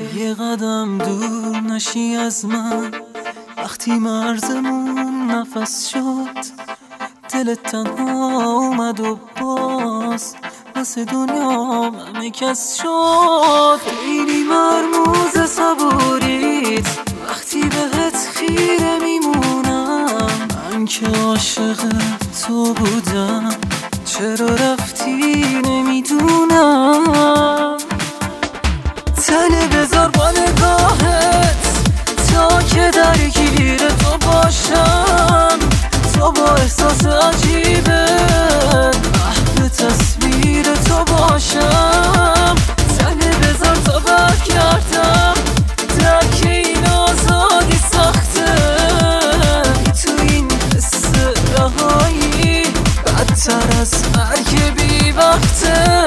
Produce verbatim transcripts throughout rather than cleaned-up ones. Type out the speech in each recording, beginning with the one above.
یه قدم دور نشی از من، وقتی مرزمون نفس شد دلت تنها اومد و باز واسه دنیا همه کس شد. خیلی مرموز صبوریت وقتی بهت خیره میمونم، من که عاشق تو بودم چرا رفتی نمیدونم. تنه بذار با نگاهت تا که درگیر تو باشم، تو با احساس عجیبه محو تصویر تو باشم. تنه بذار تا برگردم درک این آزادی سخته، تو این حس رهایی بدتر از مرگ بی وقته.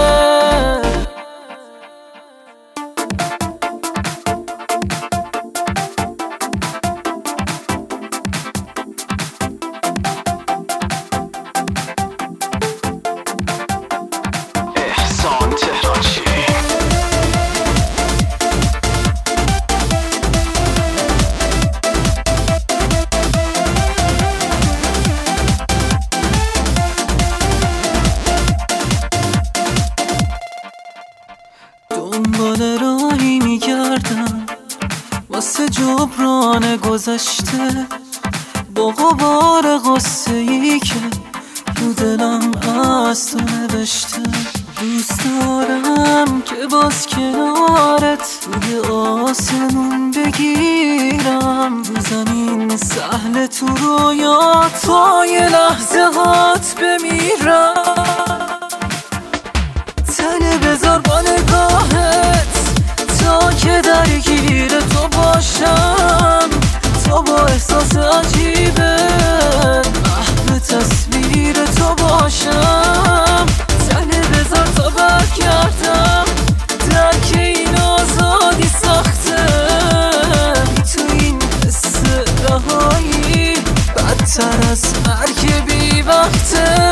دنبال راهی میگردم واسه جبران گذشته، با غبار غصه ای که رو دلم از تو نوشته. دوست دارم که باز کنارت روی آسمون بگیرم، رو زمین سهل تو رویات با یه لحظه هات بمیرم. تنه بذار با نگاهت تا که درگیر تو باشم، تو با احساس عجیبه محو تصویر تو باشم. تنه بذار تا برگردم درک این آزادی سخته، تو این حس رهایی بدتر از مرگ بی وقته.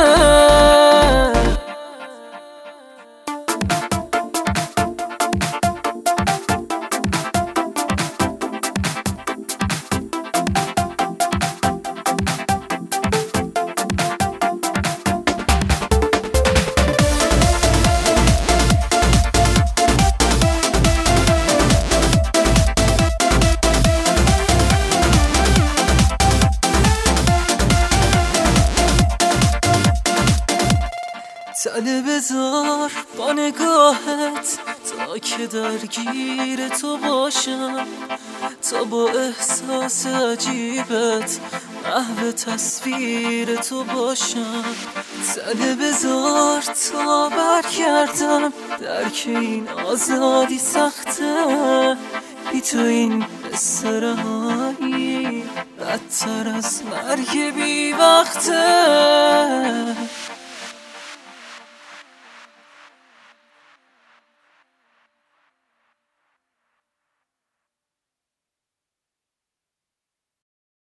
تنه بذار با نگاهت تا که درگیر تو باشم، تا با احساس عجیبت محو تصویر تو باشم. تنه بذار تا برگردم درک این آزادی سخته، بی تو این حس رهایی بدتر از مرگ بی وقته.